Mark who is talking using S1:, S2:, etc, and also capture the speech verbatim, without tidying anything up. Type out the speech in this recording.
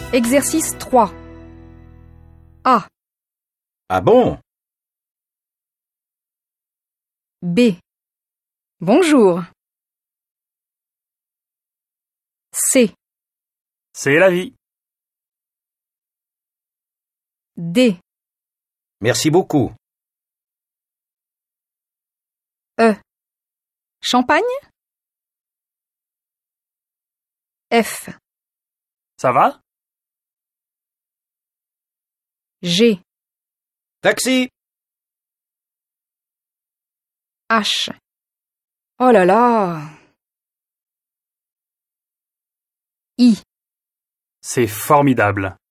S1: Exercice trois. A.
S2: Ah bon?
S1: B. Bonjour. C.
S3: C'est la vie.
S1: D.
S2: Merci beaucoup.
S1: E. Champagne. F.
S3: Ça va?
S1: G.
S2: Taxi!
S1: H. Oh là là. I.
S3: C'est formidable.